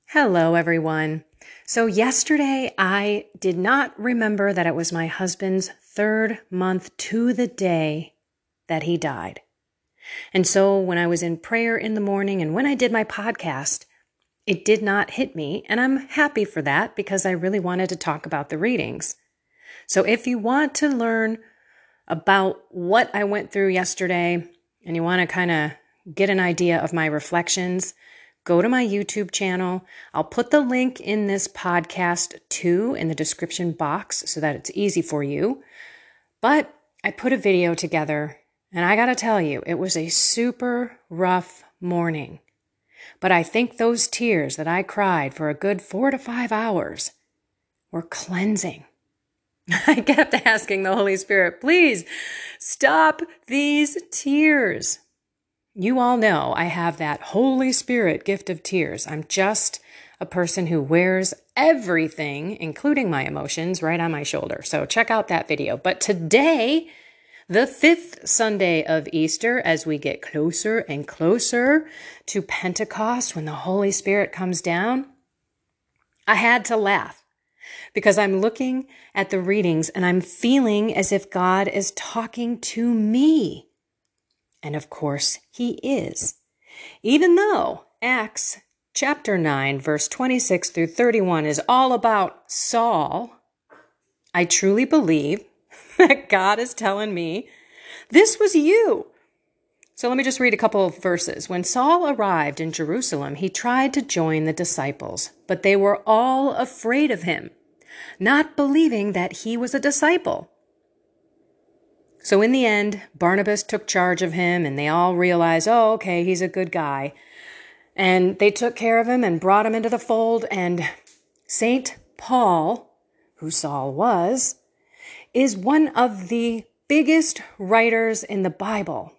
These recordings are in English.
Hello, everyone. So yesterday, I did not remember that it was my husband's 3rd month to the day that he died. And so when I was in prayer in the morning and when I did my podcast, it did not hit me. And I'm happy for that because I really wanted to talk about the readings. So if you want to learn about what I went through yesterday and you want to kind of get an idea of my reflections, go to my YouTube channel. I'll put the link in this podcast too in the description box so that it's easy for you. But I put a video together and I got to tell you, it was a super rough morning. But I think those tears that I cried for a good 4 to 5 hours were cleansing. I kept asking the Holy Spirit, please stop these tears. You all know I have that Holy Spirit gift of tears. I'm just a person who wears everything, including my emotions, right on my shoulder. So check out that video. But today, the 5th Sunday of Easter, as we get closer and closer to Pentecost, when the Holy Spirit comes down, I had to laugh because I'm looking at the readings and I'm feeling as if God is talking to me. And of course, he is. Even though Acts chapter 9, verse 26 through 31 is all about Saul, I truly believe that God is telling me, this was you. So let me just read a couple of verses. When Saul arrived in Jerusalem, he tried to join the disciples, but they were all afraid of him, not believing that he was a disciple. So in the end, Barnabas took charge of him and they all realized, oh, okay, he's a good guy. And they took care of him and brought him into the fold. And St. Paul, who Saul was, is one of the biggest writers in the Bible.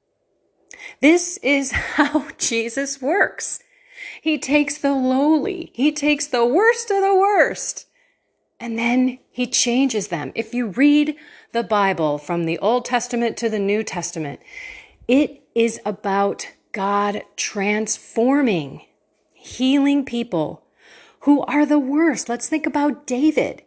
This is how Jesus works. He takes the lowly. He takes the worst of the worst. And then he changes them. If you read the Bible from the Old Testament to the New Testament, it is about God transforming, healing people who are the worst. Let's think about David.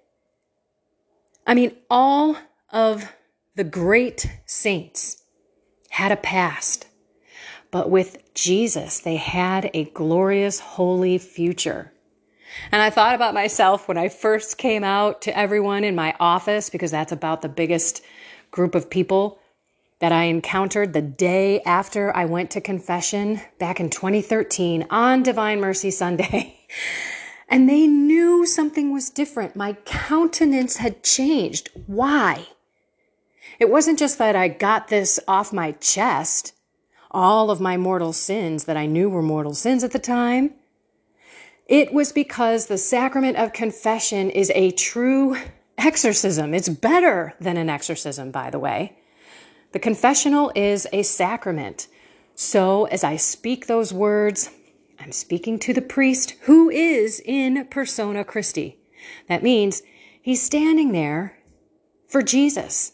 I mean, all of the great saints had a past, but with Jesus, they had a glorious, holy future. And I thought about myself when I first came out to everyone in my office, because that's about the biggest group of people that I encountered the day after I went to confession back in 2013 on Divine Mercy Sunday. And they knew something was different. My countenance had changed. Why? It wasn't just that I got this off my chest, all of my mortal sins that I knew were mortal sins at the time. It was because the sacrament of confession is a true exorcism. It's better than an exorcism, by the way. The confessional is a sacrament. So as I speak those words, I'm speaking to the priest who is in persona Christi. That means he's standing there for Jesus.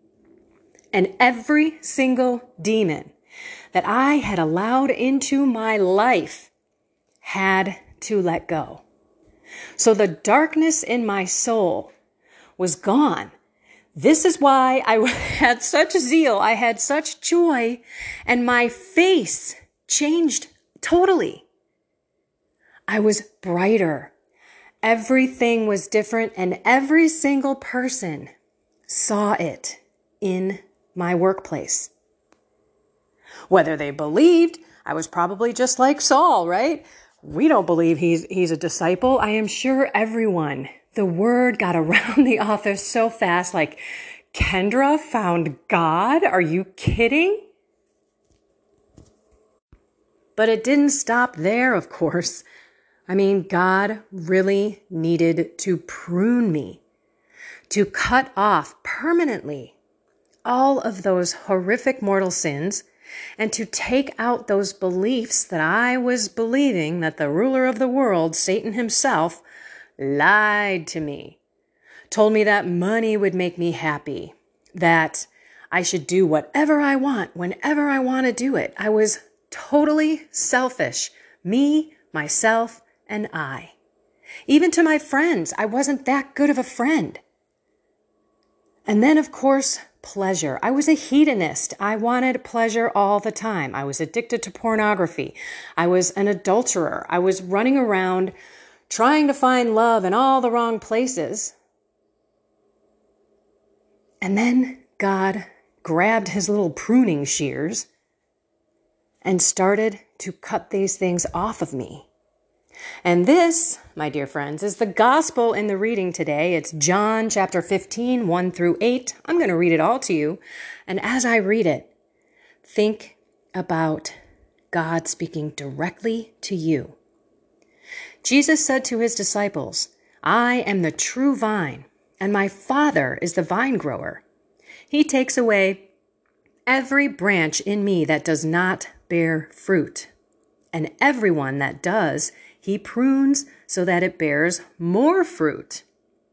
And every single demon that I had allowed into my life had to let go. So the darkness in my soul was gone. This is why I had such zeal. I had such joy, and my face changed totally. I was brighter. Everything was different, and every single person saw it in my workplace. Whether they believed, I was probably just like Saul, right? We don't believe he's a disciple. I am sure everyone, the word got around the office so fast, like, Kendra found God? Are you kidding? But it didn't stop there, of course. I mean, God really needed to prune me, to cut off permanently all of those horrific mortal sins, and to take out those beliefs that I was believing that the ruler of the world, Satan himself, lied to me, told me that money would make me happy, that I should do whatever I want, whenever I want to do it. I was totally selfish, me, myself, and I. Even to my friends, I wasn't that good of a friend. And then, of course, pleasure. I was a hedonist. I wanted pleasure all the time. I was addicted to pornography. I was an adulterer. I was running around trying to find love in all the wrong places. And then God grabbed his little pruning shears and started to cut these things off of me. And this, my dear friends, is the gospel in the reading today. It's John chapter 15, 1 through 8. I'm going to read it all to you. And as I read it, think about God speaking directly to you. Jesus said to his disciples, "I am the true vine, and my Father is the vine grower. He takes away every branch in me that does not bear fruit, and everyone that does, he prunes so that it bears more fruit.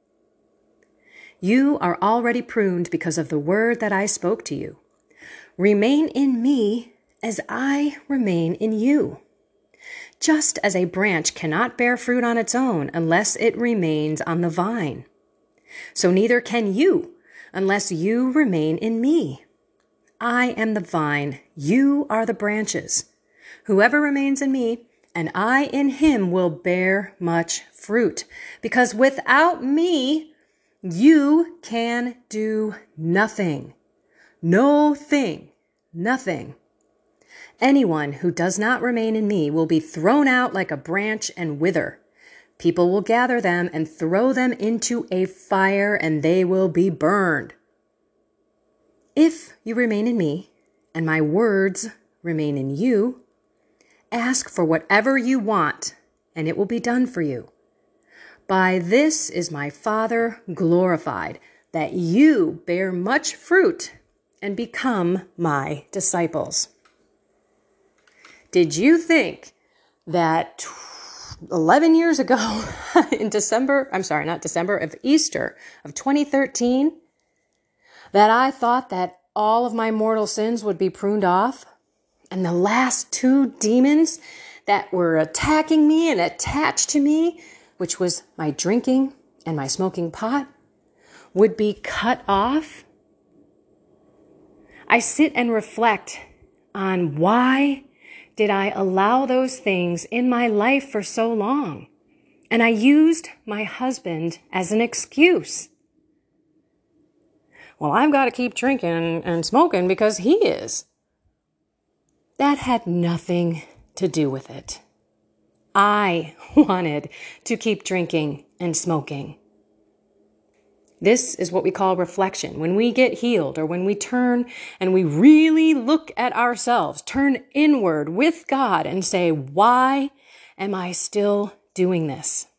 You are already pruned because of the word that I spoke to you. Remain in me as I remain in you. Just as a branch cannot bear fruit on its own unless it remains on the vine, so neither can you unless you remain in me. I am the vine, you are the branches. Whoever remains in me, and I in him, will bear much fruit, because without me, you can do nothing. No thing, nothing. Anyone who does not remain in me will be thrown out like a branch and wither. People will gather them and throw them into a fire, and they will be burned. If you remain in me, and my words remain in you, ask for whatever you want, and it will be done for you. By this is my Father glorified, that you bear much fruit and become my disciples." Did you think that 11 years ago in of Easter of 2013, that I thought that all of my mortal sins would be pruned off? And the last two demons that were attacking me and attached to me, which was my drinking and my smoking pot, would be cut off? I sit and reflect on why did I allow those things in my life for so long? And I used my husband as an excuse. Well, I've got to keep drinking and smoking because he is. That had nothing to do with it. I wanted to keep drinking and smoking. This is what we call reflection. When we get healed, or when we turn and we really look at ourselves, turn inward with God and say, why am I still doing this?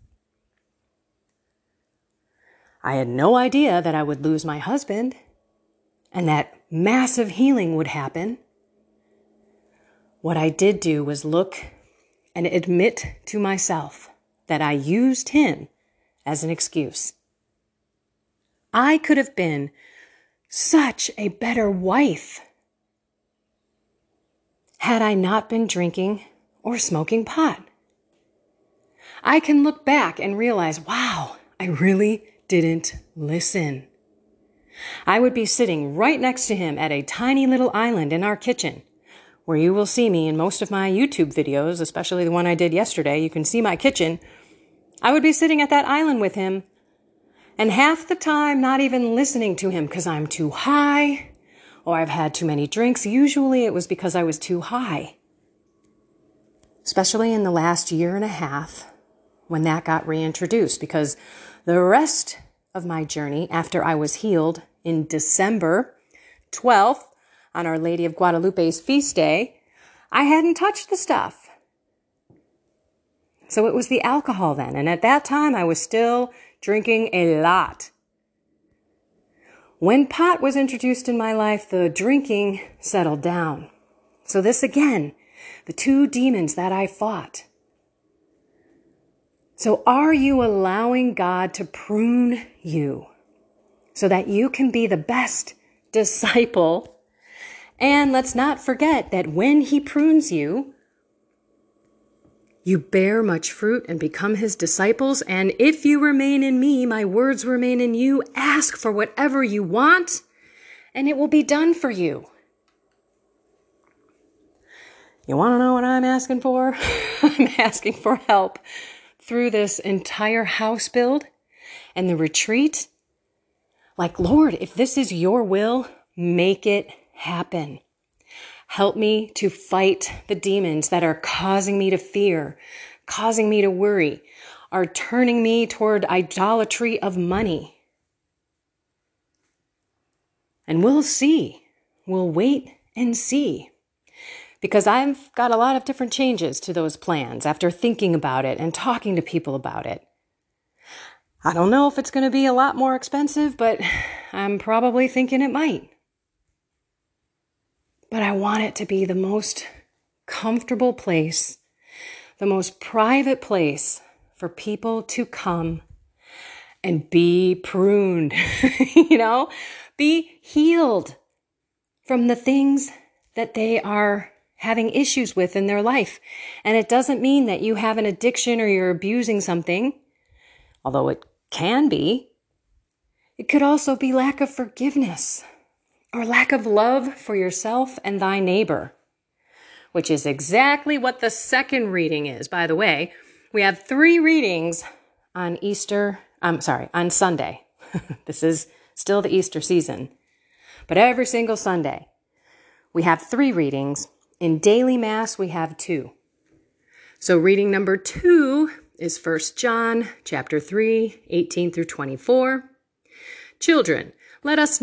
I had no idea that I would lose my husband and that massive healing would happen. What I did do was look and admit to myself that I used him as an excuse. I could have been such a better wife had I not been drinking or smoking pot. I can look back and realize, wow, I really didn't listen. I would be sitting right next to him at a tiny little island in our kitchen, where you will see me in most of my YouTube videos, especially the one I did yesterday. You can see my kitchen. I would be sitting at that island with him, and half the time not even listening to him because I'm too high, or I've had too many drinks. Usually it was because I was too high. Especially in the last year and a half when that got reintroduced, because the rest of my journey after I was healed in December 12th on Our Lady of Guadalupe's feast day, I hadn't touched the stuff. So it was the alcohol then. And at that time, I was still drinking a lot. When pot was introduced in my life, the drinking settled down. So this again, the two demons that I fought. So are you allowing God to prune you so that you can be the best disciple? And let's not forget that when he prunes you, You bear much fruit and become his disciples. And if you remain in me, my words remain in you. Ask for whatever you want, and it will be done for you. You want to know what I'm asking for? I'm asking for help through this entire house build and the retreat. Like, Lord, if this is your will, make it happen. Help me to fight the demons that are causing me to fear, causing me to worry, are turning me toward idolatry of money. And we'll see. We'll wait and see. Because I've got a lot of different changes to those plans after thinking about it and talking to people about it. I don't know if it's going to be a lot more expensive, but I'm probably thinking it might. But I want it to be the most comfortable place, the most private place for people to come and be pruned, be healed from the things that they are having issues with in their life. And it doesn't mean that you have an addiction or you're abusing something, although it can be. It could also be lack of forgiveness or lack of love for yourself and thy neighbor, which is exactly what the second reading is. By the way, we have 3 readings on on Sunday. This is still the Easter season. But every single Sunday, we have 3 readings. In daily Mass, we have 2. So reading number 2 is 1 John chapter 3, 18 through 24. Children, let us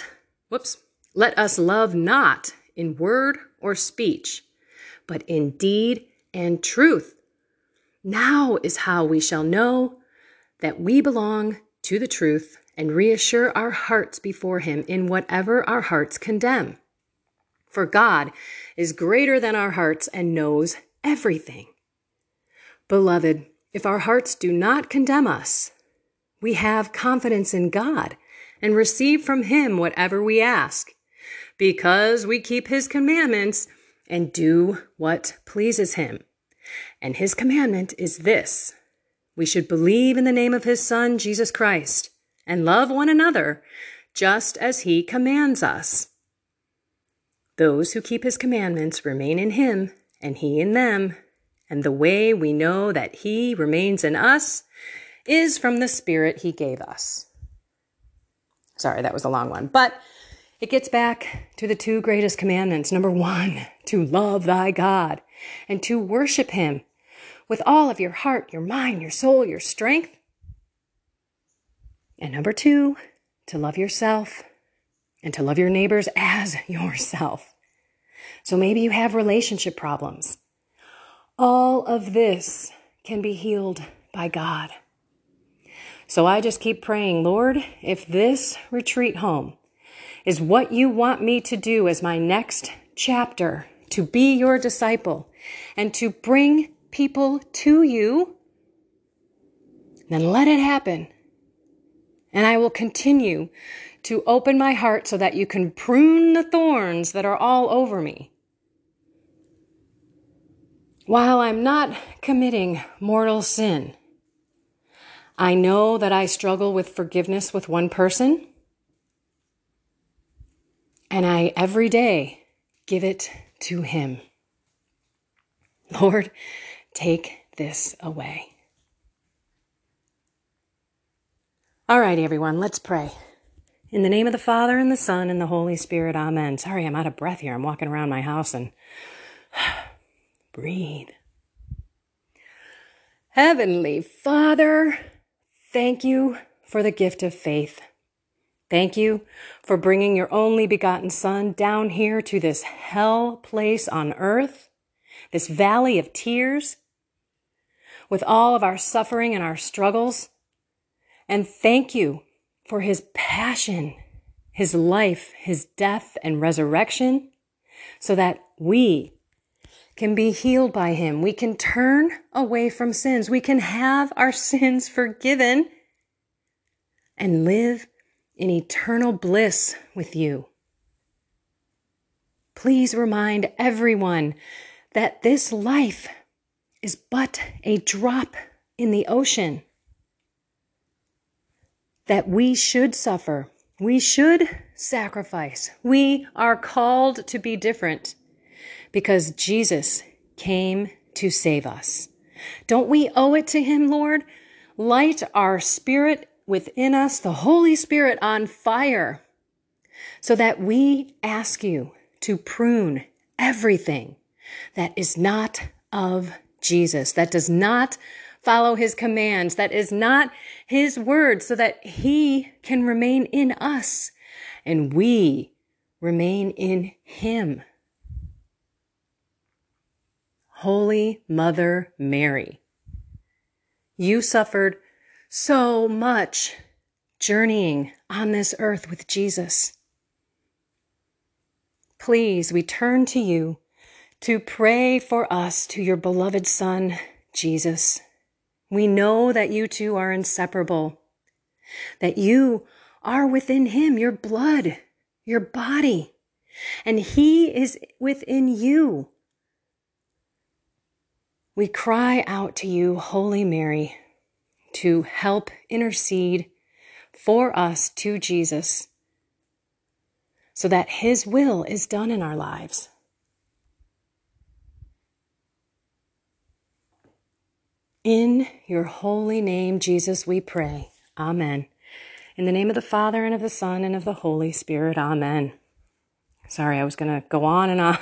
love not in word or speech, but in deed and truth. Now is how we shall know that we belong to the truth and reassure our hearts before him in whatever our hearts condemn. For God is greater than our hearts and knows everything. Beloved, if our hearts do not condemn us, we have confidence in God and receive from him whatever we ask, because we keep his commandments and do what pleases him. And his commandment is this: we should believe in the name of his Son, Jesus Christ, and love one another just as he commands us. Those who keep his commandments remain in him, and he in them, and the way we know that he remains in us is from the Spirit he gave us. Sorry, that was a long one, but it gets back to the 2 greatest commandments. Number 1, to love thy God and to worship him with all of your heart, your mind, your soul, your strength. And number 2, to love yourself and to love your neighbors as yourself. So maybe you have relationship problems. All of this can be healed by God. So I just keep praying, Lord, if this retreat home is what you want me to do as my next chapter, to be your disciple and to bring people to you, then let it happen. And I will continue to open my heart so that you can prune the thorns that are all over me. While I'm not committing mortal sin, I know that I struggle with forgiveness with one person, and I every day give it to him. Lord, take this away. All right, everyone, let's pray. In the name of the Father, and the Son, and the Holy Spirit, amen. Sorry, I'm out of breath here. I'm walking around my house and breathe. Heavenly Father, thank you for the gift of faith. Thank you for bringing your only begotten Son down here to this hell place on earth, this valley of tears, with all of our suffering and our struggles. And thank you for his passion, his life, his death and resurrection, so that we can be healed by him. We can turn away from sins. We can have our sins forgiven and live in eternal bliss with you. Please remind everyone that this life is but a drop in the ocean. That we should suffer. We should sacrifice. We are called to be different because Jesus came to save us. Don't we owe it to him, Lord? Light our spirit within us, the Holy Spirit on fire, so that we ask you to prune everything that is not of Jesus, that does not follow his commands, that is not his word, so that he can remain in us and we remain in him. Holy Mother Mary, you suffered so much journeying on this earth with Jesus. Please, we turn to you to pray for us to your beloved Son, Jesus. We know that you two are inseparable, that you are within him, your blood, your body, and he is within you. We cry out to you, Holy Mary, to help intercede for us to Jesus, so that his will is done in our lives. In your holy name, Jesus, we pray. Amen. In the name of the Father, and of the Son, and of the Holy Spirit. Amen. Sorry, I was going to go on and on.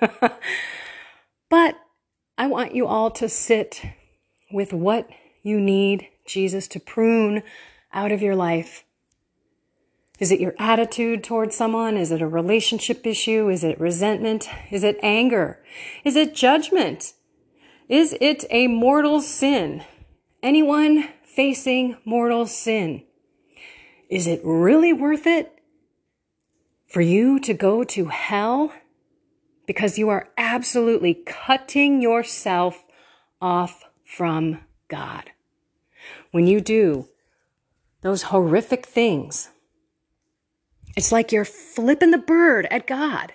But I want you all to sit with what you need Jesus to prune out of your life. Is it your attitude towards someone? Is it a relationship issue? Is it resentment? Is it anger? Is it judgment? Is it a mortal sin? Anyone facing mortal sin? Is it really worth it for you to go to hell? Because you are absolutely cutting yourself off from God. When you do those horrific things, it's like you're flipping the bird at God.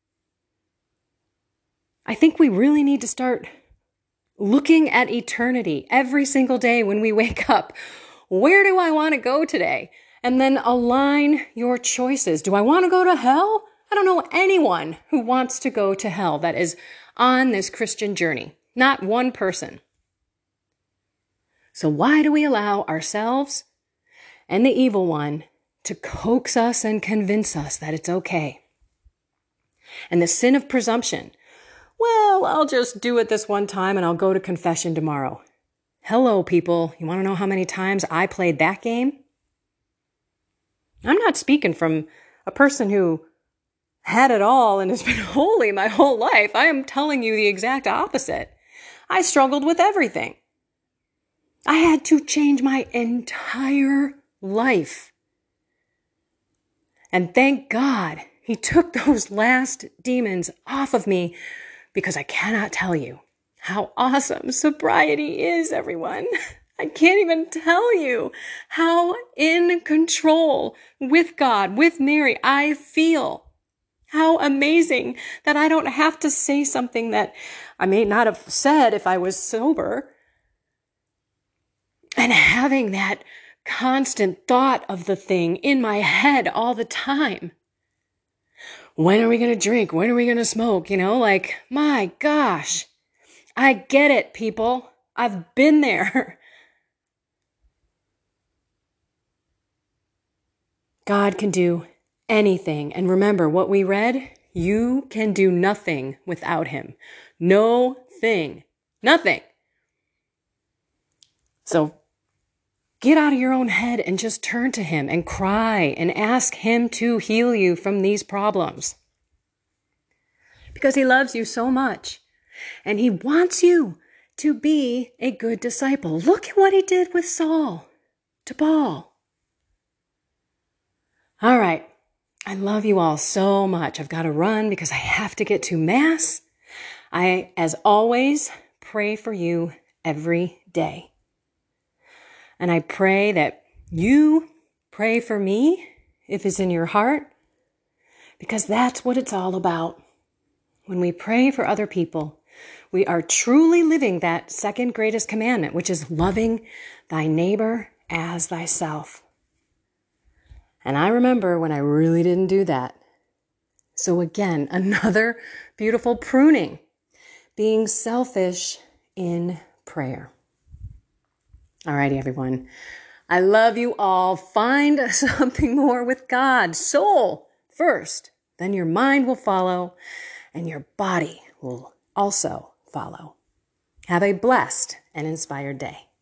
I think we really need to start looking at eternity every single day when we wake up. Where do I want to go today? And then align your choices. Do I want to go to hell? I don't know anyone who wants to go to hell that is on this Christian journey. Not one person. So why do we allow ourselves and the evil one to coax us and convince us that it's okay? And the sin of presumption. Well, I'll just do it this one time and I'll go to confession tomorrow. Hello, people. You want to know how many times I played that game? I'm not speaking from a person who had it all and has been holy my whole life. I am telling you the exact opposite. I struggled with everything. I had to change my entire life. And thank God he took those last demons off of me, because I cannot tell you how awesome sobriety is, everyone. I can't even tell you how in control with God, with Mary, I feel. How amazing that I don't have to say something that I may not have said if I was sober. And having that constant thought of the thing in my head all the time. When are we going to drink? When are we going to smoke? Like, my gosh, I get it, people. I've been there. God can do anything. And remember what we read, you can do nothing without him. No thing. Nothing. So get out of your own head and just turn to him and cry and ask him to heal you from these problems. Because he loves you so much. And he wants you to be a good disciple. Look at what he did with Saul to Paul. All right. I love you all so much. I've got to run because I have to get to Mass. I, as always, pray for you every day. And I pray that you pray for me if it's in your heart, because that's what it's all about. When we pray for other people, we are truly living that second greatest commandment, which is loving thy neighbor as thyself. And I remember when I really didn't do that. So again, another beautiful pruning, being selfish in prayer. All righty, everyone. I love you all. Find something more with God. Soul first, then your mind will follow, and your body will also follow. Have a blessed and inspired day.